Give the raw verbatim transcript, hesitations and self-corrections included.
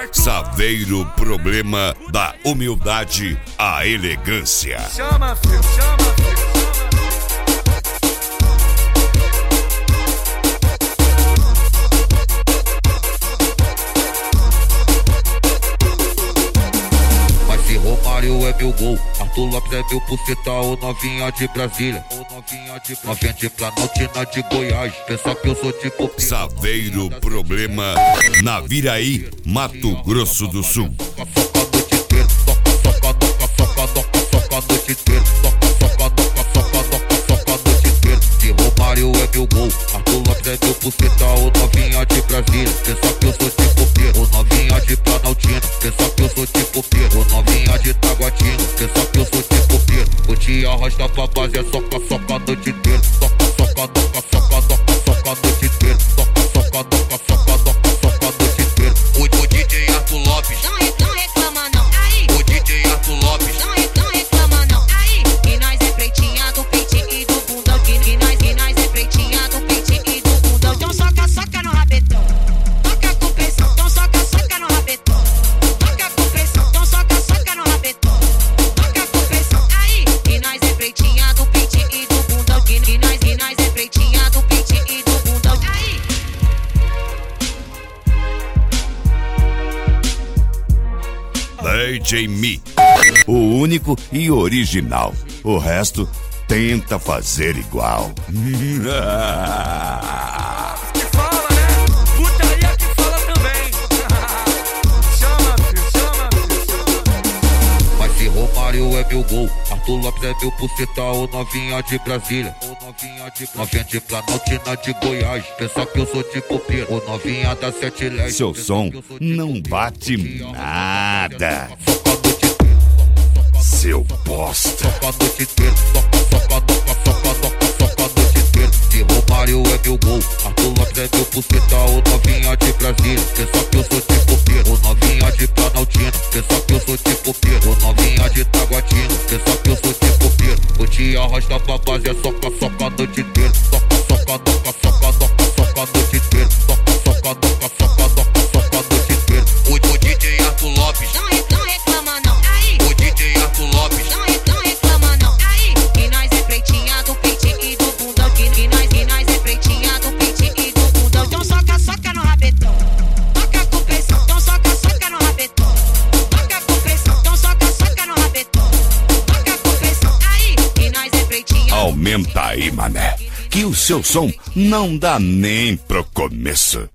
Saveiro, problema da humildade à elegância. Chama, filho, chama, filho. Romário é meu gol, Arthur Lopes é meu puceta, ou novinha de Brasília, ou novinha de novinha de Planaltina de Goiás, pensa que eu sou tipo Saveiro, problema na Viraí, Mato Grosso do Sul. Soca, soca a noite inteira, soca, soca, soca, soca, soca, soca a noite inteira, soca, soca, soca, soca, soca, soca a noite inteira. Se Romário é meu gol, Arthur Lopes é meu puceta, ou novinha de Brasília, pensa que eu sou tipo Pedro, ou novinha de Planaltina, pensa que eu sou tipo Pedro, ou novinha de Taguatinga, pensa que eu sou tipo Pedro. Vou te arrastar pra base, é soca, soca a noite inteira, soca, soca, soca, soca, soca, soca a noite inteira, soca, soca, soca, soca, soca, soca a noite inteira. O, o D J Arthur Lopes não, re, não reclama não, aí. O D J Arthur Lopes não, re, não reclama não, aí. E nós é pretinha do peito e do bundão, que, que nós, que nós é pretinha do peito e do bundão. Então soca, soca no rabetão, toca com pressão, então soca, soca no rabetão, toca com pressão, então soca, soca no rabetão, toca com pressão, aí. E nós é pretinha do peito e do bundão, que, que nós, que nós é pretinha do peito e do bundão, aí. D J Me, o único e original. O resto tenta fazer igual. Que fala, né? Putaria que fala também. Chama, filho, chama, filho, chama. Mas se Romário é meu gol, Arthur Lopes é meu puceta, ou novinha de Brasília, ou novinha de novinha de Planaltina de Goiás, pensa que eu sou tipo Pedro, ou novinha da Sete Leste. Seu som não bate nada. Soca a noite inteira, Seu bosta. soca a noite inteira, soca, soca, soca, soca, soca, soca a noite inteira. Se Romário é meu gol, Arthur Lopes é meu puceta, ou novinha de Brasília, pensa que eu sou tipo Pedro, ou novinha de Planaltina, pensa que eu sou tipo Pedro, ou novinha de Taguatinga, pensa que eu sou tipo Pedro. Vou te arrastar pra base, é soca, soca a noite inteira, soca, soca, soca, soca, soca, soca a noite inteira, soca, soca, soca, soca, soca, soca a noite inteira. O, o D J Arthur Lopes Não, re, não reclama não, aí. O D J Arthur Lopes Não, re, não reclama não, aí. E nós é pretinha do peito e do bundão, que, que nós, que nós é pretinha do peito e do bundão. Então soca, soca no rabetão, toca com pressão, então soca, soca no rabetão, toca com pressão, então soca, soca no rabetão, toca com pressão, aí. E nós é pretinha. Aumenta aí, mané, que o seu som não dá nem pro começo.